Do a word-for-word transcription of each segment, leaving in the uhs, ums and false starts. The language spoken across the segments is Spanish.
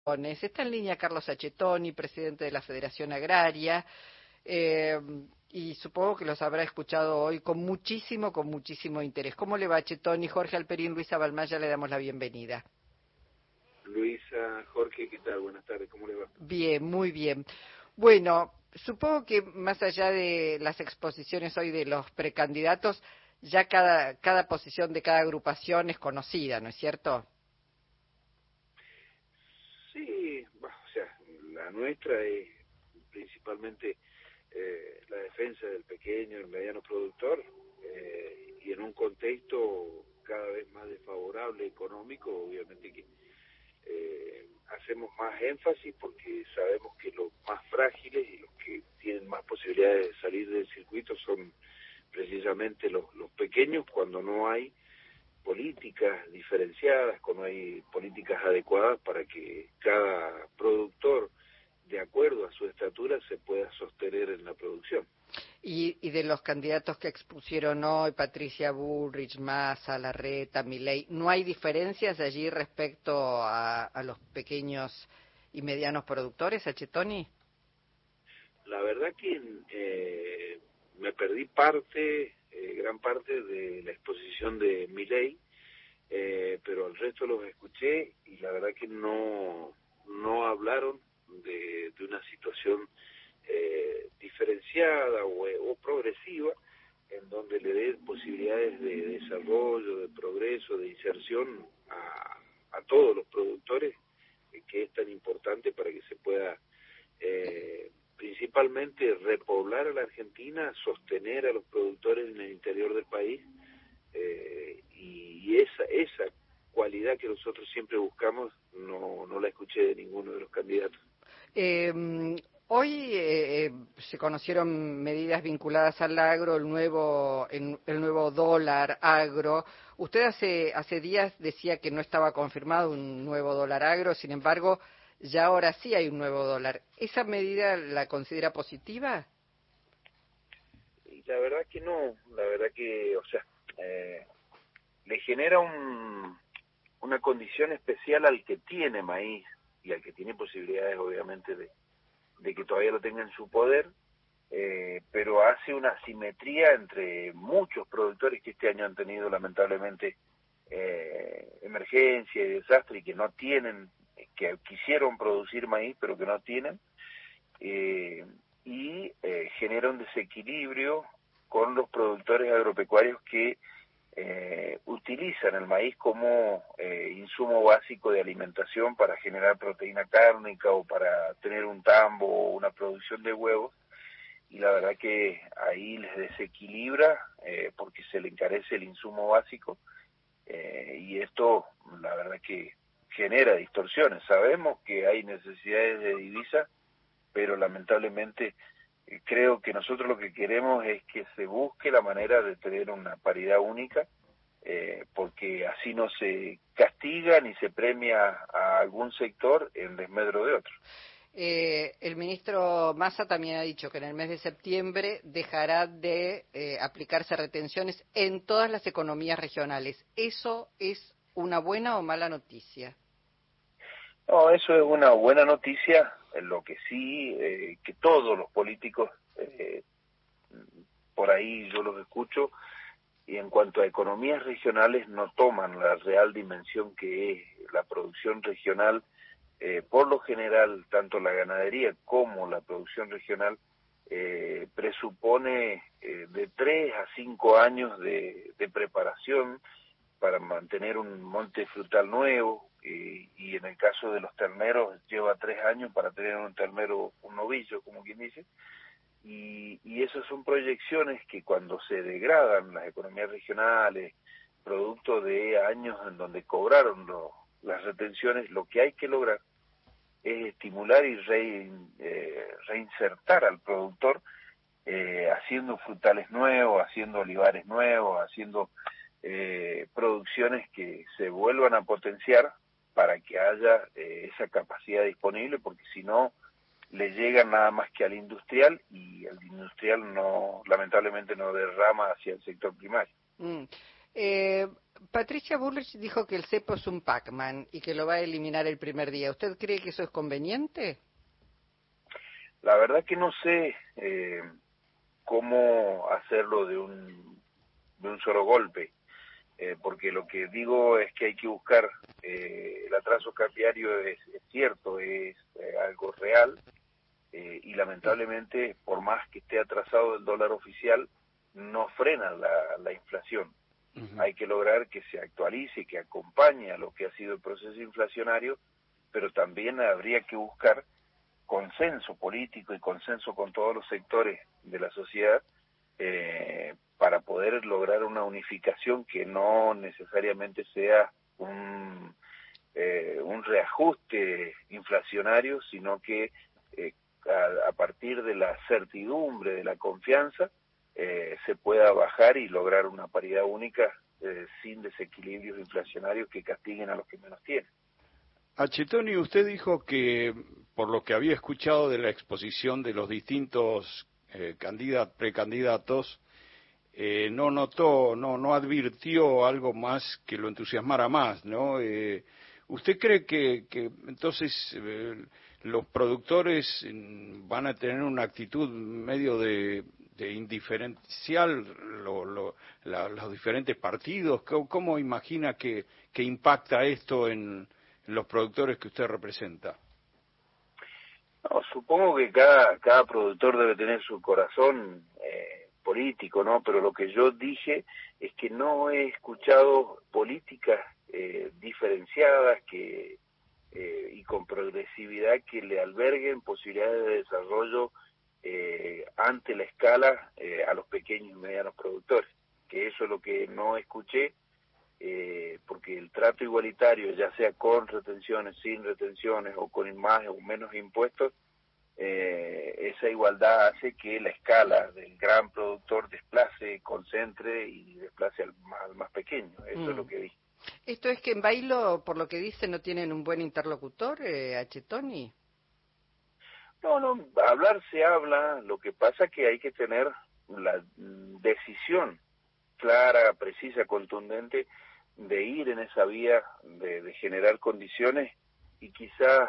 Está en línea Carlos Achetoni, presidente de la Federación Agraria, eh, y supongo que los habrá escuchado hoy con muchísimo, con muchísimo interés. ¿Cómo le va, Achetoni? Jorge Alperín, Luisa Balmaya, le damos la bienvenida. Luisa, Jorge, ¿qué tal? Buenas tardes, ¿cómo le va? Bien, muy bien. Bueno, supongo que más allá de las exposiciones hoy de los precandidatos, ya cada, cada posición de cada agrupación es conocida, ¿no es cierto? Sí, bah, o sea, la nuestra es principalmente eh, la defensa del pequeño y mediano productor, eh, y en un contexto cada vez más desfavorable económico, obviamente que eh, hacemos más énfasis porque sabemos que los más frágiles y los que tienen más posibilidades de salir del circuito son precisamente los, los pequeños, cuando no hay políticas diferenciadas, cuando hay políticas adecuadas para que cada productor, de acuerdo a su estatura, se pueda sostener en la producción. Y, y de los candidatos que expusieron hoy, Patricia Bullrich, Massa, Larreta, Milei, ¿no hay diferencias allí respecto a, a los pequeños y medianos productores, Achetoni? La verdad que eh, me perdí parte, eh, gran parte de la exposición de Milei, eh, pero al resto los escuché y la verdad que no, no hablaron de, de una situación eh, diferenciada o, o progresiva, en donde le dé posibilidades de desarrollo, de progreso, de inserción a, a todos los productores, eh, que es tan importante para que se pueda eh, principalmente repoblar a la Argentina, sostener a los productores en el interior del país, eh, y, y esa esa cualidad que nosotros siempre buscamos no, no la escuché de ninguno de los candidatos. Eh, hoy eh, eh, se conocieron medidas vinculadas al agro, el nuevo, el, el nuevo dólar agro. Usted hace, hace días decía que no estaba confirmado un nuevo dólar agro, sin embargo, ya ahora sí hay un nuevo dólar. ¿Esa medida la considera positiva? Y la verdad que no, la verdad que, o sea, eh, le genera un, una condición especial al que tiene maíz y al que tiene posibilidades, obviamente, de, de que todavía lo tenga en su poder, eh, pero hace una asimetría entre muchos productores que este año han tenido, lamentablemente, eh, emergencia y desastre y que no tienen, que quisieron producir maíz, pero que no tienen, eh, y eh, genera un desequilibrio con los productores agropecuarios que eh, utilizan el maíz como eh, insumo básico de alimentación para generar proteína cárnica o para tener un tambo o una producción de huevos, y la verdad que ahí les desequilibra eh, porque se le encarece el insumo básico, eh, y esto la verdad que genera distorsiones. Sabemos que hay necesidades de divisa, pero lamentablemente eh, creo que nosotros lo que queremos es que se busque la manera de tener una paridad única, eh, porque así no se castiga ni se premia a algún sector en desmedro de otro. Eh, el ministro Massa también ha dicho que en el mes de septiembre dejará de eh, aplicarse retenciones en todas las economías regionales. ¿Eso es una buena o mala noticia? No, eso es una buena noticia, en lo que sí, eh, que todos los políticos, eh, por ahí yo los escucho, y en cuanto a economías regionales no toman la real dimensión que es la producción regional. Eh, por lo general, tanto la ganadería como la producción regional eh, presupone eh, de tres a cinco años de, de preparación para mantener un monte frutal nuevo, eh, y en el caso de los terneros lleva tres años para tener un ternero, un novillo, como quien dice, y, y esas son proyecciones que cuando se degradan las economías regionales, producto de años en donde cobraron lo, las retenciones, lo que hay que lograr es estimular y re, eh, reinsertar al productor, eh, haciendo frutales nuevos, haciendo olivares nuevos, haciendo eh, producciones que se vuelvan a potenciar para que haya eh, esa capacidad disponible, porque si no le llega nada más que al industrial, y el industrial no, lamentablemente no derrama hacia el sector primario. Mm. Eh, Patricia Bullrich dijo que el cepo es un Pac-Man y que lo va a eliminar el primer día. ¿Usted cree que eso es conveniente? La verdad que no sé eh, cómo hacerlo de un, de un solo golpe, eh, porque lo que digo es que hay que buscar, eh, el atraso cambiario es, es cierto, es eh, algo real, eh, y lamentablemente, por más que esté atrasado el dólar oficial, no frena la, la inflación. Uh-huh. Hay que lograr que se actualice, que acompañe a lo que ha sido el proceso inflacionario, pero también habría que buscar consenso político y consenso con todos los sectores de la sociedad eh, para poder lograr una unificación que no necesariamente sea un, eh, un reajuste inflacionario, sino que eh, a, a partir de la certidumbre, de la confianza, eh, se pueda bajar y lograr una paridad única eh, sin desequilibrios inflacionarios que castiguen a los que menos tienen. Achetoni, usted dijo que, por lo que había escuchado de la exposición de los distintos eh, candidat, precandidatos, eh, no notó, no, no advirtió algo más que lo entusiasmara más, ¿no? Eh, ¿Usted cree que, que entonces eh, los productores van a tener una actitud medio de, de indiferencial lo, lo, la, los diferentes partidos? ¿Cómo, cómo imagina que, que impacta esto en los productores que usted representa? No, supongo que cada cada productor debe tener su corazón eh, político, ¿no? Pero lo que yo dije es que no he escuchado políticas eh, diferenciadas que eh, y con progresividad que le alberguen posibilidades de desarrollo eh, ante la escala eh, a los pequeños y medianos productores, que eso es lo que no escuché. Eh, porque el trato igualitario, ya sea con retenciones, sin retenciones, o con más o menos impuestos, eh, esa igualdad hace que la escala del gran productor desplace, concentre y desplace al más, al más pequeño. Eso mm. es lo que dije. ¿Esto es que en Bailo, por lo que dice, no tienen un buen interlocutor, eh, Achetoni? No, no, hablar se habla, lo que pasa es que hay que tener la decisión clara, precisa, contundente, de ir en esa vía de, de generar condiciones y quizás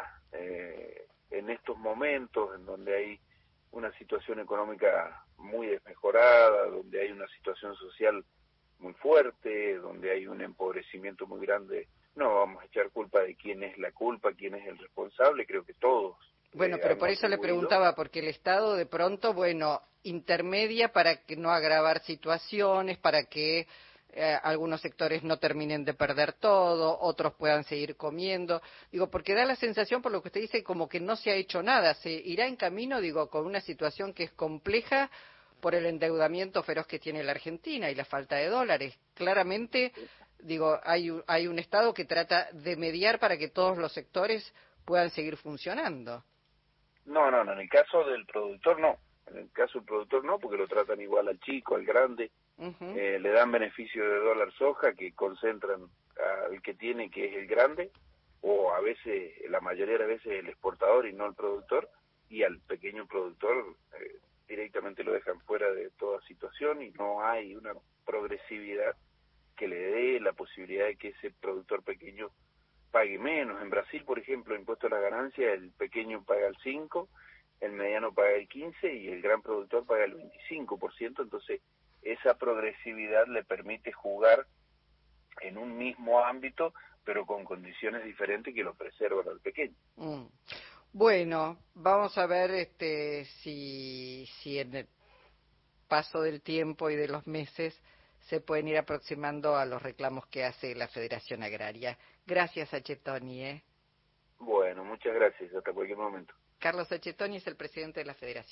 eh, en estos momentos en donde hay una situación económica muy desmejorada, donde hay una situación social muy fuerte, donde hay un empobrecimiento muy grande, no vamos a echar culpa de quién es la culpa, quién es el responsable, creo que todos. Bueno, pero por eso le preguntaba, porque el Estado de pronto, bueno, intermedia para que no agravar situaciones, para que eh, algunos sectores no terminen de perder todo, otros puedan seguir comiendo. Digo, porque da la sensación, por lo que usted dice, como que no se ha hecho nada. Se irá en camino, digo, con una situación que es compleja por el endeudamiento feroz que tiene la Argentina y la falta de dólares. Claramente, digo, hay, hay un Estado que trata de mediar para que todos los sectores puedan seguir funcionando. No, no, no, en el caso del productor no, en el caso del productor no, porque lo tratan igual al chico, al grande, uh-huh. eh, le dan beneficio de dólar soja que concentran al que tiene, que es el grande, o a veces, la mayoría de las veces el exportador y no el productor, y al pequeño productor eh, directamente lo dejan fuera de toda situación y no hay una progresividad que le dé la posibilidad de que ese productor pequeño pague menos. En Brasil, por ejemplo, impuesto a la ganancia, el pequeño paga el cinco por ciento, el mediano paga el quince por ciento y el gran productor paga el veinticinco por ciento. Entonces, esa progresividad le permite jugar en un mismo ámbito, pero con condiciones diferentes que lo preservan al pequeño. Mm. Bueno, vamos a ver este si, si en el paso del tiempo y de los meses se pueden ir aproximando a los reclamos que hace la Federación Agraria. Gracias, Achetoni. ¿eh? Bueno, muchas gracias. Hasta cualquier momento. Carlos Achetoni es el presidente de la Federación.